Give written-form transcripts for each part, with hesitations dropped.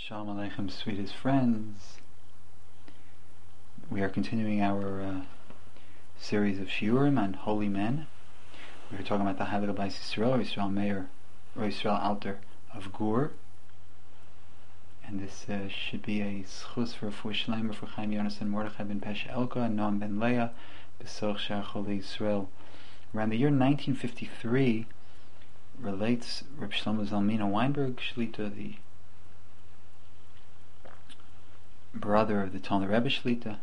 Shalom Aleichem, sweetest friends. We are continuing our series of shiurim on holy men. We were talking about the Heilige Beis Yisrael, Yisrael Meir, or Yisrael Alter of Gur. And this should be a schus for Shleimer for Chaim Yonasan, Mordechai ben Pesha Elka, and Noam ben Leah, Besoch Shar Cholei Yisrael. Around the year 1953, relates Reb Shlomo Zalmina Weinberg Shlita, the brother of the Talmud Rebbe Shlita.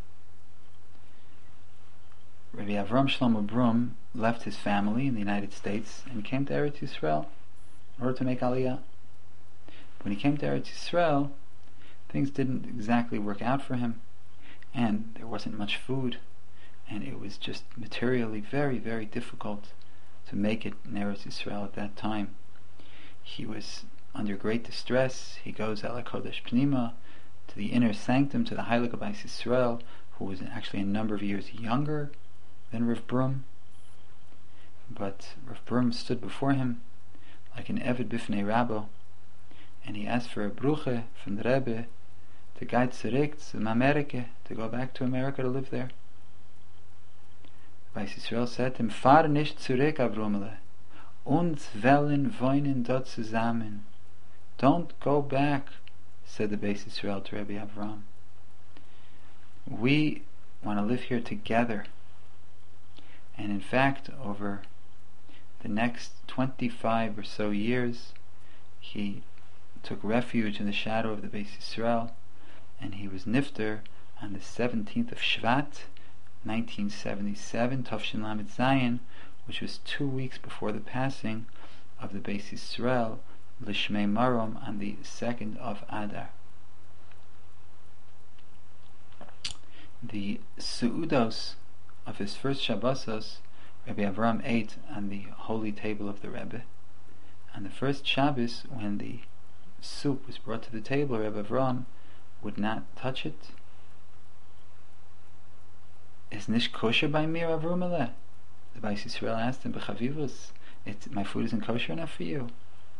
Rabbi Avram Shlomo Brum left his family in the United States and came to Eretz Yisrael in order to make Aliyah. When he came to Eretz Yisrael, things didn't exactly work out for him, and there wasn't much food, and it was just materially very, very difficult to make it in Eretz Yisrael at that time. He was under great distress. He goes El HaKodesh Pnima, to the inner sanctum, to the Heilige Beis Yisrael, who was actually a number of years younger than Rav Brum. But Rav Brum stood before him like an Eved Bifnei Rabbo, and he asked for a bruche from the Rebbe to guide zurück to America, to go back to America to live there. Beis Yisrael said to him, Fahr nicht zurück, Avrumele, uns wollen wohnen dort zusammen. Don't go back, said the Beis Yisrael to Rabbi Avram. We want to live here together. And in fact, over the next 25 or so years, he took refuge in the shadow of the Beis Yisrael, and he was nifter on the 17th of Shvat, 1977, Tafshin Lamed Zayin, which was 2 weeks before the passing of the Beis Yisrael, Lishmei Marom, on the 2nd of Adar. The Seudos of his first Shabbosos, Rabbi Avram ate on the holy table of the Rebbe. On the first Shabbos, when the soup was brought to the table, Rabbi Avram would not touch it. Is nish kosher by mir, Avrumele? The Beis Yisrael asked him, B'chavivus, my food isn't kosher enough for you.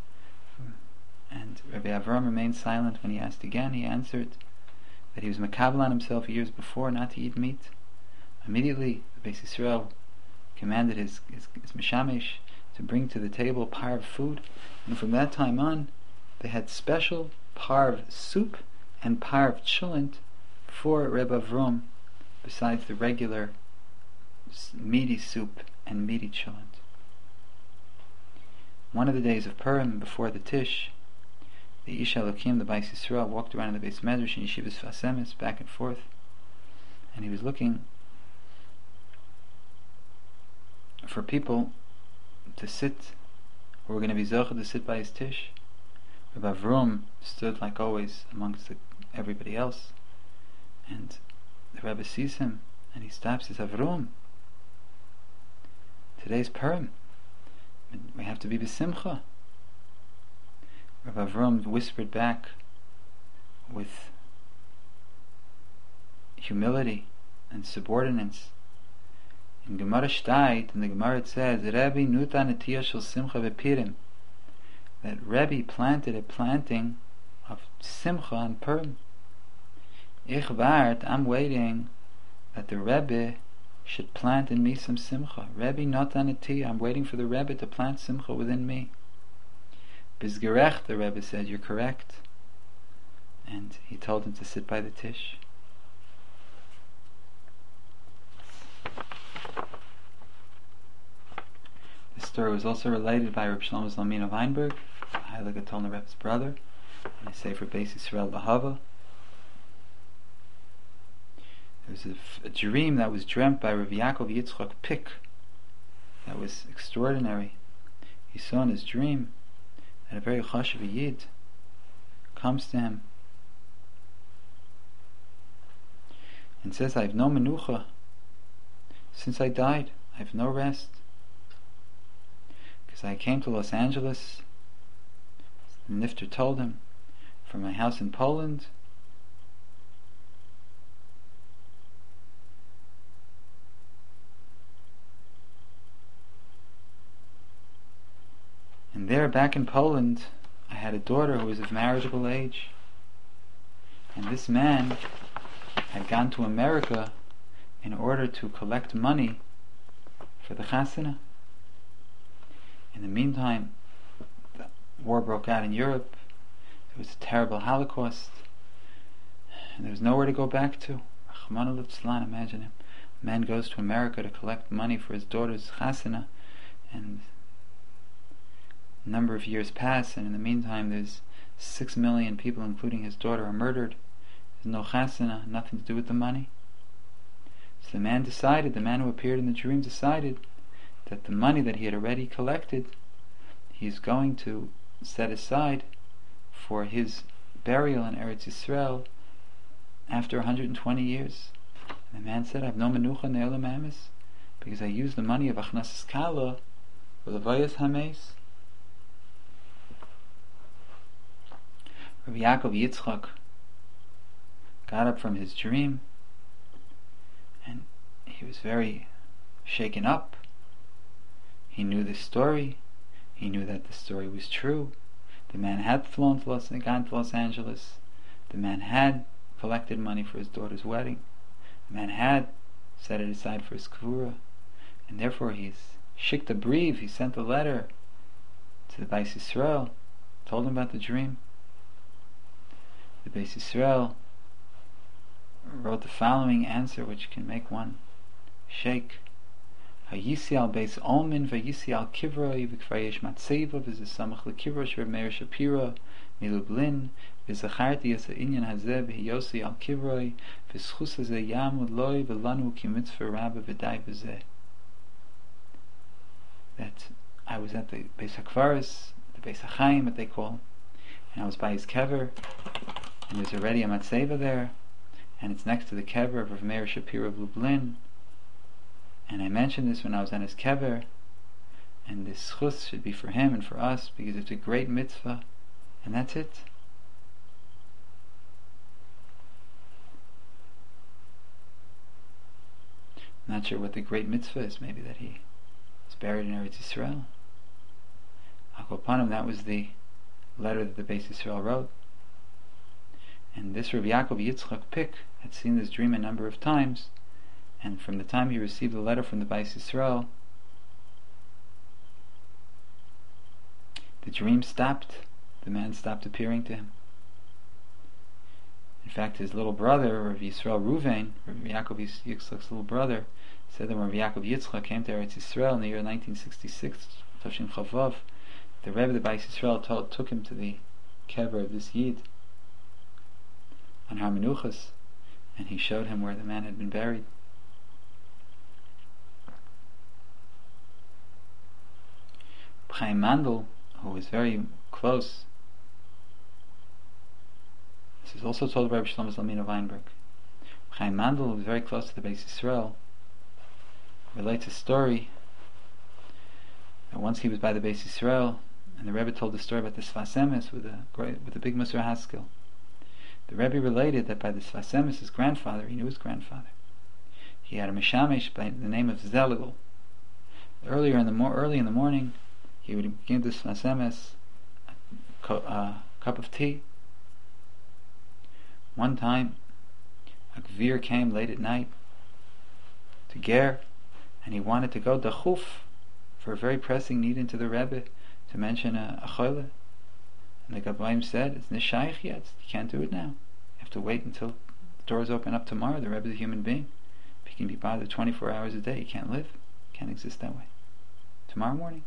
And Rabbi Avram remained silent. When he asked again, he answered that he was makabel on himself years before not to eat meat. Immediately, the Beis Yisrael commanded his mishamesh to bring to the table parv food, and from that time on, they had special parv soup and parv chulent for Reb Avram, besides the regular meaty soup and meaty chulent. One of the days of Purim, before the Tish, the Ish Elokim, the Beis Yisrael, walked around in the Beis Medrash and Yeshivas Fasemis, back and forth, and he was looking for people to sit, who were going to be zocheh to sit by his Tish. Rabbi Avram stood like always amongst everybody else, and the Rebbe sees him, and he stops and says, Avram, today's Purim, we have to be b'simcha. Rabbi Avram whispered back with humility and subordinates. In Gemara Shtayt, in the Gemara it says, Rebbe nutan etiyah shel simcha v'pirim, that Rebbe planted a planting of simcha and Purim. Ich wart, I'm waiting that the Rebbe should plant in me some simcha. Rebbe natan etiyah, I'm waiting for the Rebbe to plant simcha within me. Bizgerecht, the Rebbe said, you're correct. And he told him to sit by the Tish. This story was also related by Reb Shlomo Zalmina Weinberg, Heilige Talmud Rebbe's brother, in a Sefer Beis Yisrael Lahava. There was a dream that was dreamt by Rav Yaakov Yitzchak Pick that was extraordinary. He saw in his dream that a very chashuv yid comes to him and says, I have no menucha. Since I died, I have no rest. Because I came to Los Angeles, the Nifter told him, from my house in Poland, and there back in Poland, I had a daughter who was of marriageable age. And this man had gone to America in order to collect money for the chasana. In the meantime, the war broke out in Europe. There was a terrible Holocaust, and there was nowhere to go back to. Rachmana litzlan, imagine him. A man goes to America to collect money for his daughter's chasana, and a number of years pass, and in the meantime there's 6 million people, including his daughter, are murdered. There's no chasana, nothing to do with the money. So the man who appeared in the dream decided that the money that he had already collected, he's going to set aside for his burial in Eretz Yisrael after 120 years. And the man said, I have no menucha ne'olam amis, because I used the money of Achnasas Kala for the Vayas Hames. Rabbi Yaakov Yitzchak got up from his dream, and he was very shaken up. He knew the story. He knew that the story was true. The man had gone to Los Angeles. The man had collected money for his daughter's wedding. The man had set it aside for his kavura, and therefore he's shicked a brief. He sent a letter to the Beis Yisrael, told him about the dream. The Beis Yisrael wrote the following answer, which can make one shake. Hayisi al beis Olmin vayisi al kivroi v'kvayesh matzeva v'zesamach l'kivro shver Meir Shapira milublin v'zacharti yasa inyan hazeh v'hiyosi al kivroi v'schus hazeh yamud loi v'lanu ki mitzvah rabba v'dai v'zeh. That I was at the Beis HaKvaris, the Beis HaChaim, what they call, and I was by his kever, and there's already a matzeva there, and it's next to the kever of Rav Meir Shapira of Lublin. And I mentioned this when I was on his kever, and this schus should be for him and for us, because it's a great mitzvah, and that's it. I'm not sure what the great mitzvah is. Maybe that he was buried in Eretz Yisrael. Akopanim, that was the letter that the Beis Yisrael wrote. And this Rabbi Yaakov Yitzchak Pick had seen this dream a number of times, and from the time he received the letter from the Beis Yisrael, the dream stopped. The man stopped appearing to him. In fact, his little brother, Rabbi Yisrael Ruvain, Rabbi Yaakov Yitzchak's little brother, said that when Rabbi Yaakov Yitzchak came to Eretz Yisrael in the year 1966, Toshin Chavav, the Rebbe, the Beis Yisrael, took him to the kever of this Yid on Har Menuchas, and he showed him where the man had been buried. Chaim Mandel, who was very close, this is also told by Rabbi Shlomo Zalman of Weinberg. Chaim Mandel, who was very close to the Beis Yisrael, relates a story that once he was by the Beis Yisrael, and the Rebbe told the story about the Sfas Emes with a big Musar Haskell. The Rebbe related that by the Sfas Emes, his grandfather, he knew his grandfather, he had a Mishamesh by the name of Zeligal. Early in the morning, he would give the Sfas Emes a cup of tea. One time, a gvir came late at night to Ger, and he wanted to go dachuf for a very pressing need into the Rebbe to mention a choyle. And the Gabbaim said, it's nishayich yet, you can't do it now. You have to wait until the doors open up tomorrow. The Rebbe is a human being. If he can be bothered 24 hours a day, he can't live, can't exist that way. Tomorrow morning.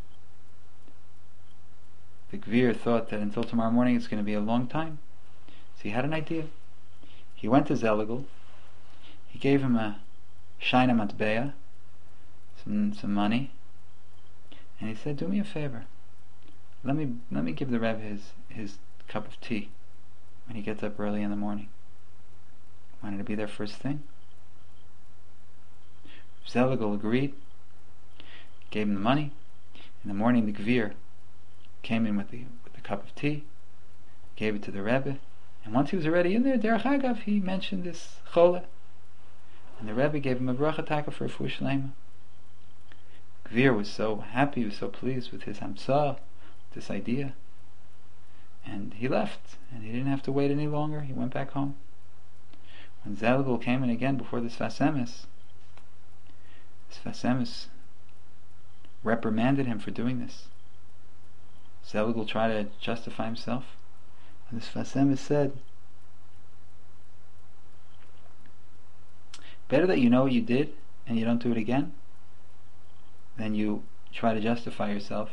The gvir thought that until tomorrow morning it's going to be a long time. So he had an idea. He went to Zeligal. He gave him a shaina matbeya, some money, and he said, do me a favor. Let me give the Rebbe his cup of tea when he gets up early in the morning. Wanted to be there first thing. Zeligal agreed, gave him the money. In the morning, the gvir came in with the cup of tea, gave it to the Rebbe, and once he was already in there, Derech Hagav, he mentioned this chole, and the Rebbe gave him a bracha taka for a refuah shleima. Gvir was so happy, he was so pleased with his hamsa, this idea, and he left, and he didn't have to wait any longer. He went back home. When Zalugel came in again before the Sfas Emes, the Sfas Emes reprimanded him for doing this. Zalugel tried to justify himself, and the Sfas Emes said, better that you know what you did and you don't do it again than you try to justify yourself,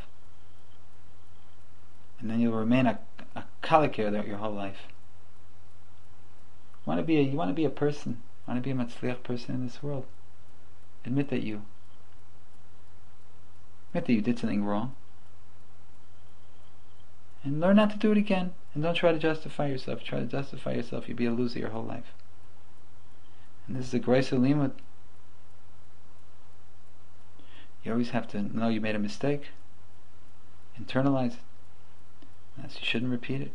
and then you'll remain a kalakir throughout your whole life. You want to be a person, you want to be a matzliach person in this world. Admit that you did something wrong, and learn not to do it again. And don't try to justify yourself. If you try to justify yourself, you'll be a loser your whole life. And this is the grace of limud. You always have to know you made a mistake, internalize it, as you shouldn't repeat it.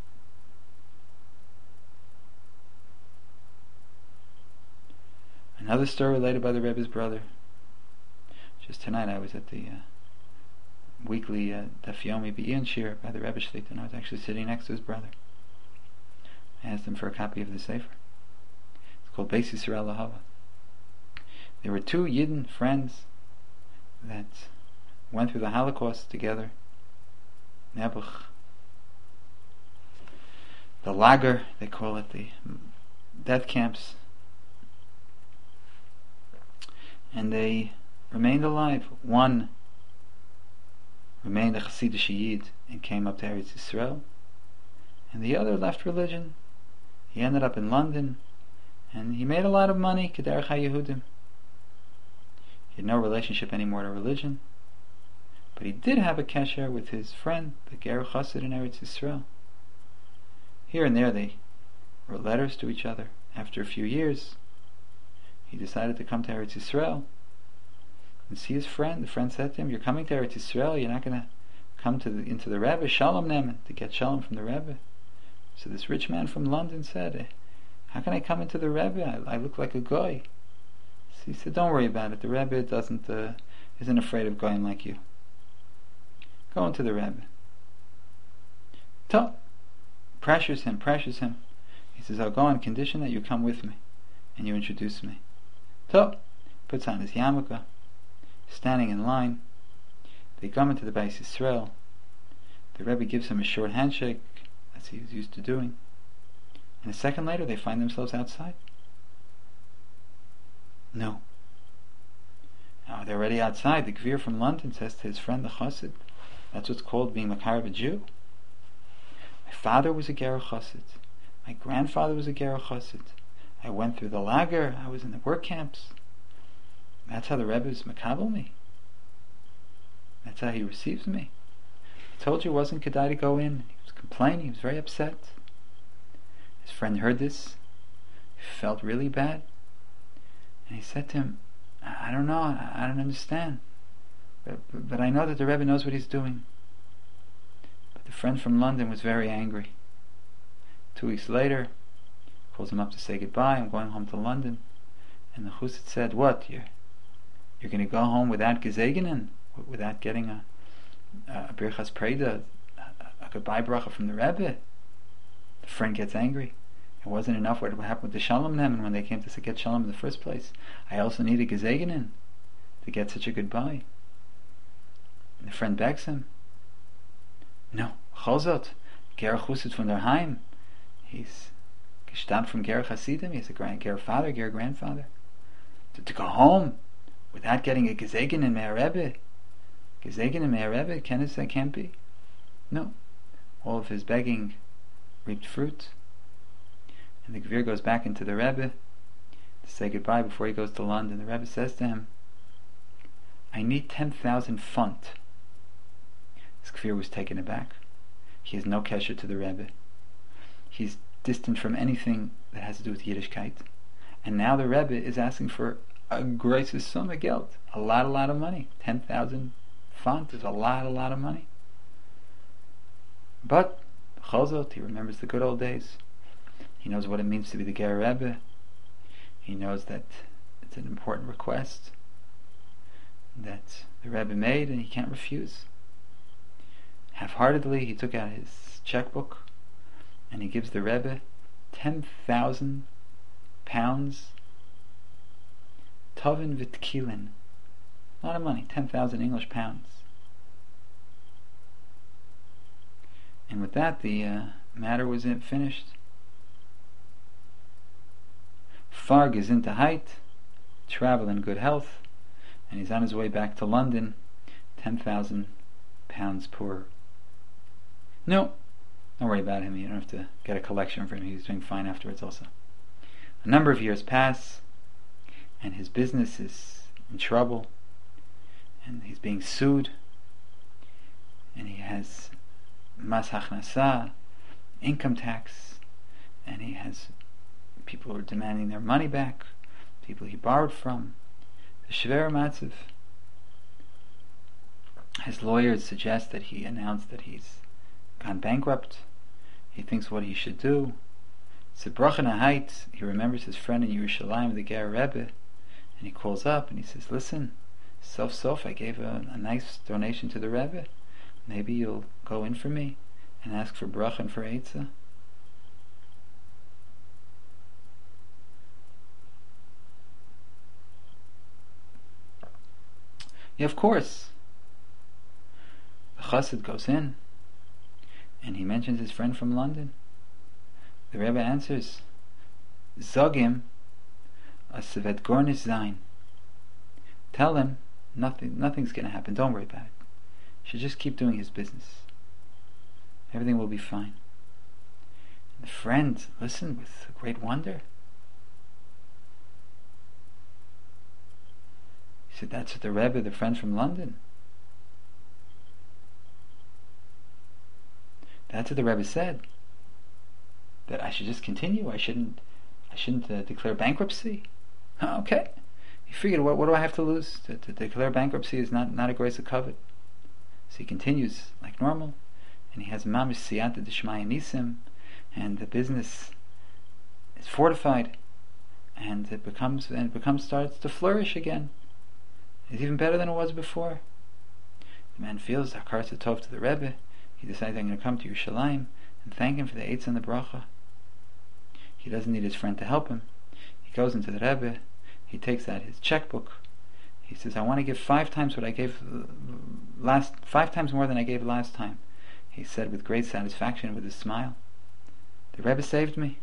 Another story related by the Rebbe's brother. Just tonight I was at the weekly Daf Yomi B'Iyan Shir by the Rebbe Shlita, and I was actually sitting next to his brother. I asked him for a copy of the Sefer. It's called Beis Yisrael Lahava. There were two Yidden friends that went through the Holocaust together. Nebuch, the lager, they call it, the death camps, and they remained alive. One remained a Chassidish Yid and came up to Eretz Yisrael, and the other left religion. He ended up in London, and he made a lot of money, Kederach HaYehudim. He had no relationship anymore to religion, but he did have a kesher with his friend, the Ger Chassid in Eretz Yisrael. Here and there they wrote letters to each other. After a few years, he decided to come to Eretz Yisrael and see his friend. The friend said to him, "You're coming to Eretz Yisrael, you're not going to come into the Rebbe, Shalom Nemen, to get Shalom from the Rebbe." So this rich man from London said, "How can I come into the Rebbe? I look like a goy." So he said, "Don't worry about it. The Rebbe isn't afraid of goyim like you. Go into the Rebbe." So, pressures him. He says, "I'll go on condition that you come with me and you introduce me." So, puts on his yarmulke, standing in line. They come into the Beis Yisrael. The Rebbe gives him a short handshake, as he was used to doing. And a second later, they find themselves outside. No. Now they're already outside. The Gvir from London says to his friend, the Chassid, that's what's called being Makar of a Jew. My father was a Ger Chassid. My grandfather was a Ger Chassid. I went through the lager. I was in the work camps. That's how the Rebbe is makabel me. That's how he receives me. I told you it wasn't kedai to go in. He was complaining. He was very upset. His friend heard this. He felt really bad. And he said to him, "I don't know. I don't understand. But I know that the Rebbe knows what he's doing." But the friend from London was very angry. 2 weeks later, calls him up to say goodbye. "I'm going home to London." And the Chassid said, "What? You're going to go home without gezegenen, without getting a birchas preda, a goodbye bracha from the Rebbe?" The friend gets angry. It wasn't enough what happened with the Shalom Nemen when they came to get Shalom in the first place. I also need a gezegenen to get such a goodbye. And the friend begs him, "No, Chazot, Ger Chassid von der Heim. He's gestammt from Ger Chassidim. He's a Ger father, Ger grandfather. To go home without getting a gezegen in Meir Rebbe, gezegen in Meir Rebbe, can't be." No, all of his begging reaped fruit. And the Gvir goes back into the Rebbe to say goodbye before he goes to London. The Rebbe says to him, "I need 10,000 font." This Gvir was taken aback. He has no kesher to the Rebbe. He's distant from anything that has to do with Yiddishkeit. And now the Rebbe is asking for a großes Summe Geld, a lot of money. 10,000 font is a lot of money. But Chazot, he remembers the good old days. He knows what it means to be the Ger Rebbe. He knows that it's an important request that the Rebbe made, and he can't refuse. Half-heartedly, he took out his checkbook and he gives the Rebbe 10,000 pounds. Tovin Vitkilin. A lot of money, 10,000 English pounds. And with that, the matter was finished. Farg is into height, travel in good health, and he's on his way back to London, 10,000 pounds poorer. No, don't worry about him. You don't have to get a collection for him. He's doing fine afterwards also. A number of years pass, and his business is in trouble, and he's being sued, and he has mas hachnasa, income tax, and he has people who are demanding their money back, people he borrowed from. The Shver Matziv. His lawyers suggest that he announce that he's gone bankrupt. He thinks what he should do. Zebrach Height, he remembers his friend in Yerushalayim, the Ger Rebbe, and he calls up and he says, listen, sof I gave a nice donation to the Rebbe. Maybe you'll go in for me and ask for bracha and for Eitzah. Yeah, of course. The chassid goes in and he mentions his friend from London. The Rebbe answers, Zogim as vet gornish zayin. Tell him nothing's going to happen. Don't worry about it. He should just keep doing his business. Everything will be fine. And the friend listened with great wonder. He said, that's what the Rebbe, the friend from London. That's what the Rebbe said. That I should just continue. I shouldn't declare bankruptcy. Okay. He figured, what do I have to lose? To declare bankruptcy is not a grace of covet. So he continues like normal, and he has mamish siyata d'shmaya nisim, and the business is fortified, and it starts to flourish again. It's even better than it was before. The man feels hakar tov to the Rebbe. He decides, I'm going to come to Yerushalayim and thank him for the eitz and the bracha. He doesn't need his friend to help him. He goes into the Rebbe. He takes out his checkbook. He says, I want to give 5 times what I gave 5 times more than I gave last time. He said with great satisfaction, with a smile. The Rebbe saved me.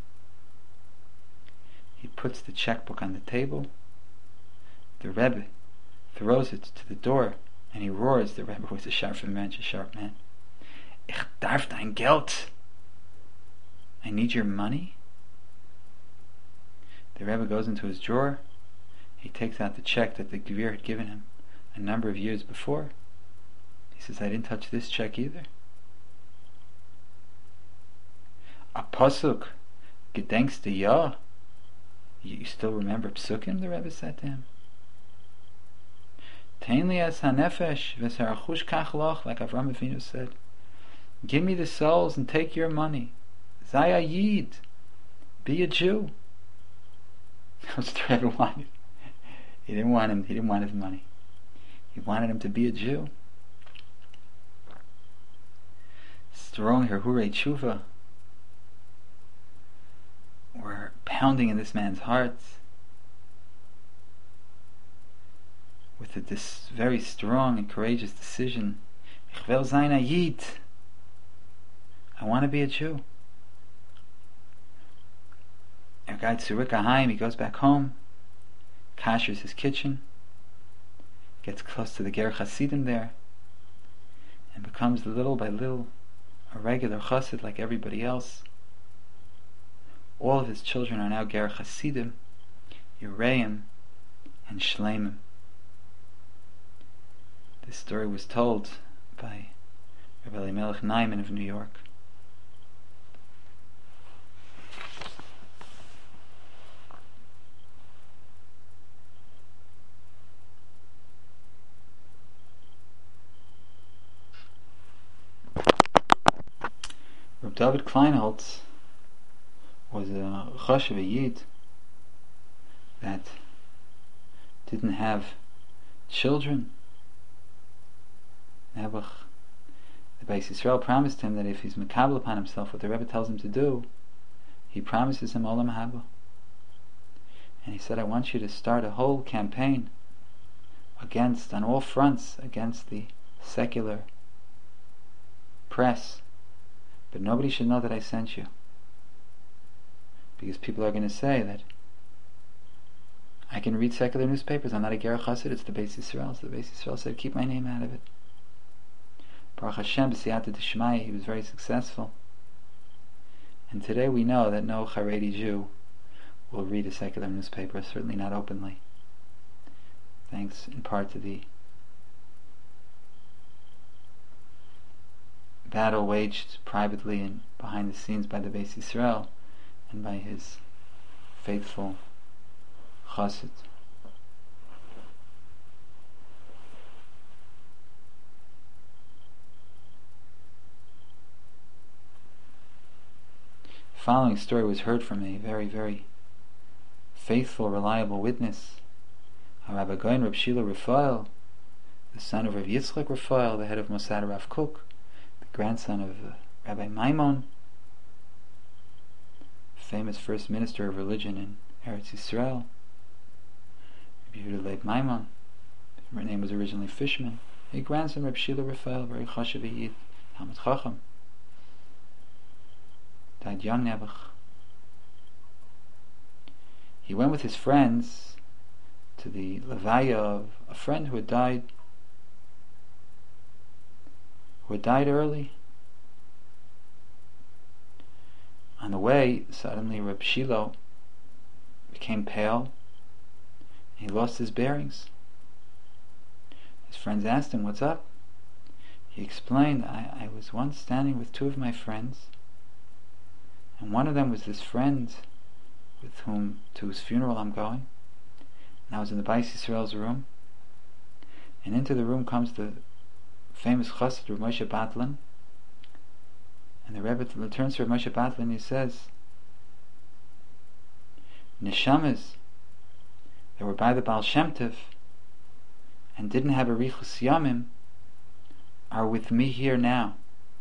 He puts the checkbook on the table. The Rebbe throws it to the door, and he roars. The Rebbe was a sharp man. Ich darf dein Geld. I need your money. The Rebbe goes into his drawer. He takes out the check that the Gvir had given him a number of years before. He says, I didn't touch this check either. A pasuk, gedenkst du ja? You still remember psukim? The Rebbe said to him. Tein li es hanefesh v'sarachush kach loch, like Avraham Avinu said. Give me the souls and take your money. Zaya Yid. Be a Jew. That's what the Rebbe wanted. He didn't want his money. He wanted him to be a Jew. Strong Herhure Tshuva were pounding in this man's heart with this very strong and courageous decision. Ich will sein a Yid. I want to be a Jew. Er geht zurück heim. He goes back home. Kashers his kitchen. Gets close to the Ger Hasidim there, and becomes little by little a regular chassid like everybody else. All of his children are now Ger Hasidim, Yereim, and Shleimim. This story was told by Rabbi Elimelech Naiman of New York. Reb David Kleinholtz was a chashuv, a yid that didn't have children. Nebuch, the Beis Yisrael promised him that if he's makabel upon himself what the Rebbe tells him to do, he promises him olam haba. And he said, I want you to start a whole campaign on all fronts, against the secular press. But nobody should know that I sent you. Because people are going to say that I can read secular newspapers, I'm not a Ger Chassid, it's the Beis Yisrael. So the Beis Yisrael said, keep my name out of it. Baruch Hashem, b'siyata d'shmaya, he was very successful. And today we know that no Haredi Jew will read a secular newspaper, certainly not openly. Thanks in part to the battle waged privately and behind the scenes by the Beis Yisrael and by his faithful chassid. The following story was heard from a very, very faithful, reliable witness, Rabbi Goin Reb Shila Raphael, the son of Rav Yitzchak Raphael, the head of Mossad Rav Kook, the grandson of Rabbi Maimon, famous first minister of religion in Eretz Yisrael, Rabbi Yehuda Leib Maimon. Her name was originally Fishman. A grandson, Reb Shila Raphael, very chashav yid, Talmid Chacham, died young, Nebuch. He went with his friends to the levaya of a friend who had died early. On the way, suddenly Reb Shilo became pale. He lost his bearings. His friends asked him, what's up? He explained, I was once standing with two of my friends, and one of them was this friend to whose funeral I'm going. And I was in the Beis Yisrael's room, and into the room comes the famous chassid Rav Moshe Batlin, and the Rebbe turns to Rav Moshe Batlin and he says, Neshamas that were by the Baal Shem Tov and didn't have a Richus Yamim are with me here now.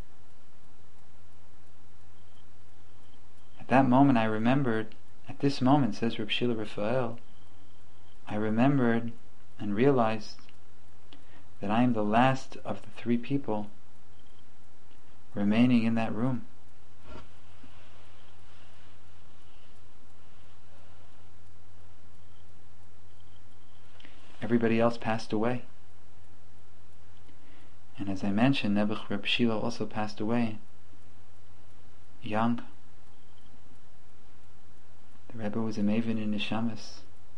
At that moment I remembered, at this moment, says Reb Shila Raphael, I remembered and realized that I am the last of the three people remaining in that room. Everybody else passed away. And as I mentioned, Nebuch Reb Shila also passed away young. The Rebbe was a maven in Neshamas.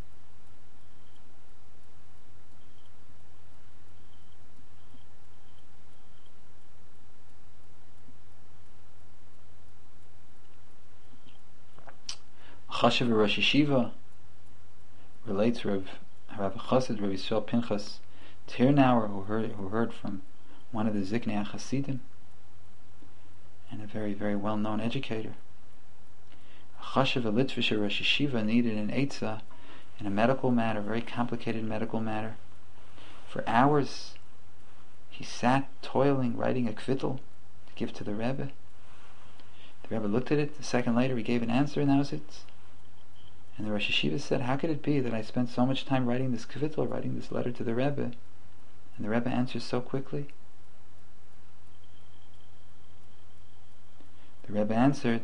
Chashav Rosh Yeshiva relates Rav Chassid Rav Yisrael Pinchas Tirnauer, who heard from one of the Ziknei Hasidim and a very, very well-known educator. Chashav, a Litvisher Rosh Yeshiva, needed an eitzah in a medical matter, very complicated medical matter. For hours he sat toiling, writing a kvittel to give to the Rebbe. The Rebbe looked at it. A second later he gave an answer, and that was it. And the Rosh Yeshiva said, how could it be that I spent so much time writing this kvittel, writing this letter to the Rebbe, and the Rebbe answers so quickly? The Rebbe answered,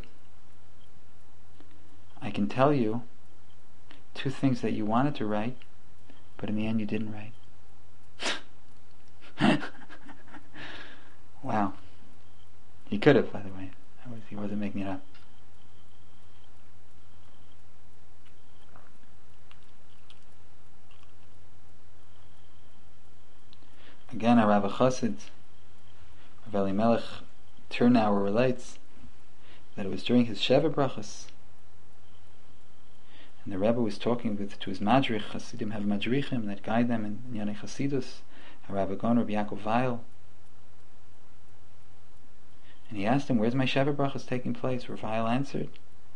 I can tell you two things that you wanted to write, but in the end you didn't write. Wow. He could have, by the way. He wasn't making it up. Again, Rav Chassid, Rav Elimelech Tirnauer relates that it was during his Sheva Brachas, and the Rebbe was talking to his Madrich. Hasidim have Madrichim that guide them in Yonei Chasidus, Rabbi Gon, Rabbi Yaakov Weil, and he asked him, where's my Sheva Brachas taking place? Rav Weil answered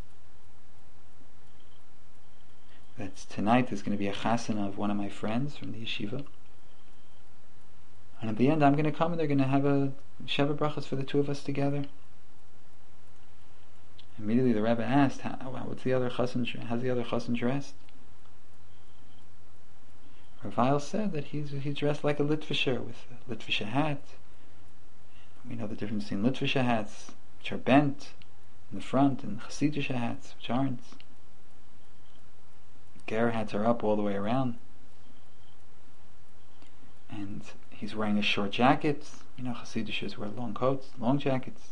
that tonight there's going to be a chasana of one of my friends from the yeshiva, and at the end I'm going to come and they're going to have a Sheva Brachas for the two of us together. Immediately the Rebbe asked, how's the other chassan dressed? Rav said that he's dressed like a Litvisher with a Litvisher hat. We know the difference between Litvisher hats, which are bent in the front, and Chasidische hats, which aren't. Ger hats are up all the way around. And he's wearing a short jacket. You know, Chasidishers wear long coats, long jackets.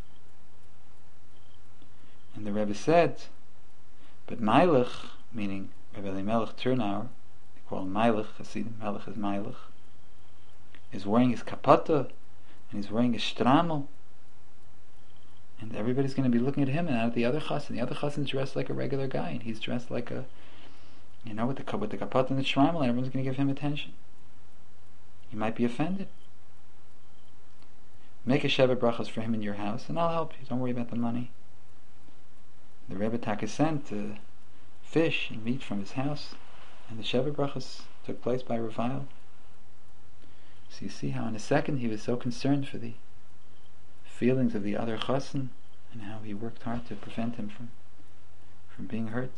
And the Rebbe said, but Meilech, meaning Rebbe Elimelech Turnauer, they call him Meilech, Hasidim, Melech is Meilech, is wearing his kapata, and he's wearing his stramel, and everybody's going to be looking at him and at the other chassan. The other chassan's dressed like a regular guy, and he's dressed like a, you know, with the kapata and the stramel, and everyone's going to give him attention. You might be offended. Make a Sheva brachos for him in your house, and I'll help you. Don't worry about the money. The Rebbe Taka sent fish and meat from his house, and the Sheva brachos took place by Revival. So you see how in a second he was so concerned for the feelings of the other chassan, and how he worked hard to prevent him from being hurt.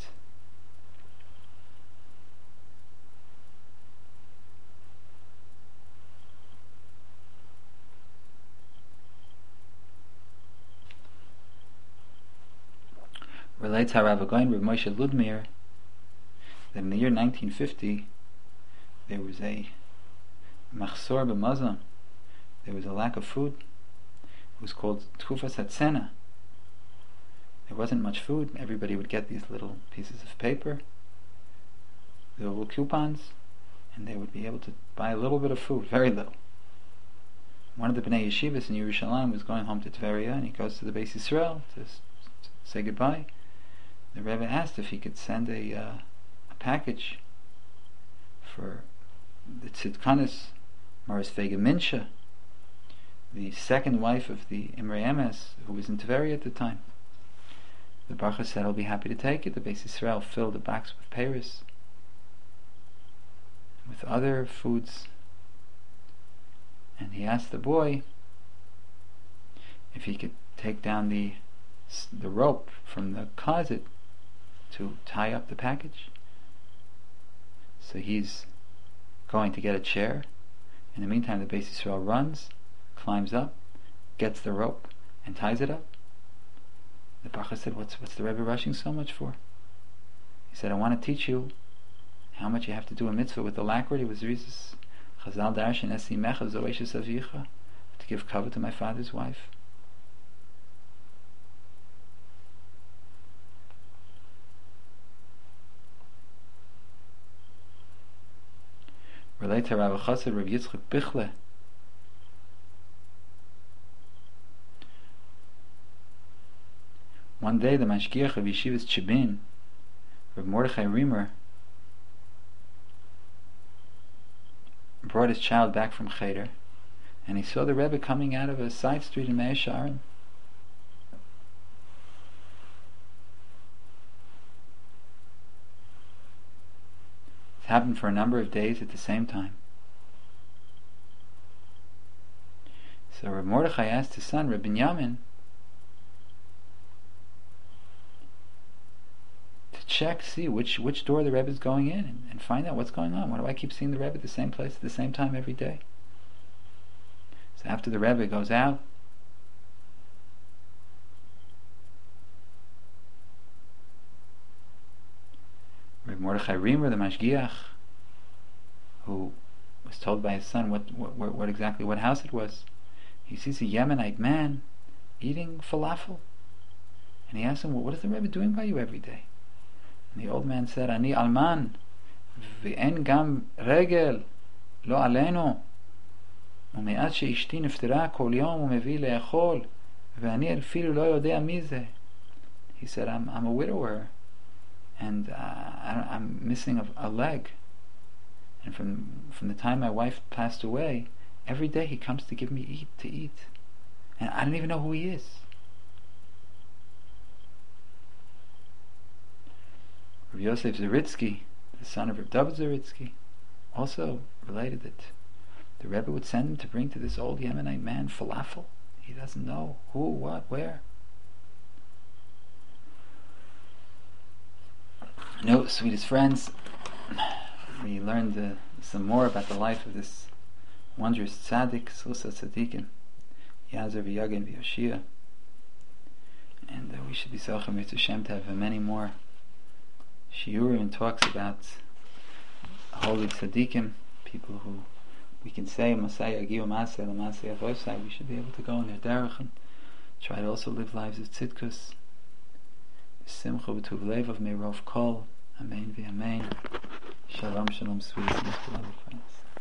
Relates how Rav Gaon, Rav Moshe Ludmir, that in the year 1950 there was a machsor b'mazon, there was a lack of food. It was called Tchufas Hatzena. There wasn't much food. Everybody would get these little pieces of paper, the little coupons, and they would be able to buy a little bit of food, very little. One of the Bnei Yeshivas in Yerushalayim was going home to Tveria, and he goes to the Beis Yisrael to say goodbye. The Rebbe asked if he could send a package for the Tzidkanis Maris Vega Minsha, the second wife of the Imrei Emes, who was in Tveria at the time. The Baruch said, I'll be happy to take it. The Beis Yisrael filled the box with Paris, with other foods, and he asked the boy if he could take down the rope from the closet to tie up the package. So he's going to get a chair. In the meantime, the Beis Yisrael runs, climbs up, gets the rope, and ties it up. The Baruch said, what's the Rebbe rushing so much for? He said, I want to teach you how much you have to do a mitzvah with alacrity. Was Rizis Chazal Darshan Esi Mecha Zoeshes Avicha, to give cover to my father's wife. Relate to Rav Chassid Rav Yitzchak Bichle. One day the Mashgiach of Yeshivas Chibin, Rav Mordechai Reimer, brought his child back from Cheder, and he saw the Rebbe coming out of a side street in Mea Shearim. It happened for a number of days at the same time. So Rav Mordechai asked his son, Rav Binyamin, to check, see which door the Rebbe is going in, and find out what's going on. Why do I keep seeing the Rebbe at the same place at the same time every day? So after the Rebbe goes out, Rav Mordechai Reimer, the Mashgiach, who was told by his son what exactly what house it was, he sees a Yemenite man eating falafel, and he asks him, well, what is the Rebbe doing by you every day? And the old man said, Ani alman, ve'en gam regel, lo alenu, u'me'at she'ishti niftera kol yom u'mevi le'echol, ve'ani elfilu lo yodea mizeh. He said, I'm a widower, and I'm missing a leg. And from the time my wife passed away, every day he comes to give me to eat. And I don't even know who he is. Rav Yosef Zaritsky, the son of Rav David Zaritsky, also related that the Rebbe would send him to bring to this old Yemenite man falafel. He doesn't know who, what, where. No, sweetest friends, we learned some more about the life of this wondrous tzaddik, Susa Tzaddikim, Yazer v'Yagin v'Yoshia, and we should be Zochim Mitzvah Shem to have many more shiurim and talks about holy tzaddikim, people who we can say Masai Agiu Masai Lamasai Avosai. We should be able to go in their derech and try to also live lives of tzidkus. Simcha v'tuv levav me'rov kol. Amen v'amen. Shalom, shalom, sweet and beloved friends.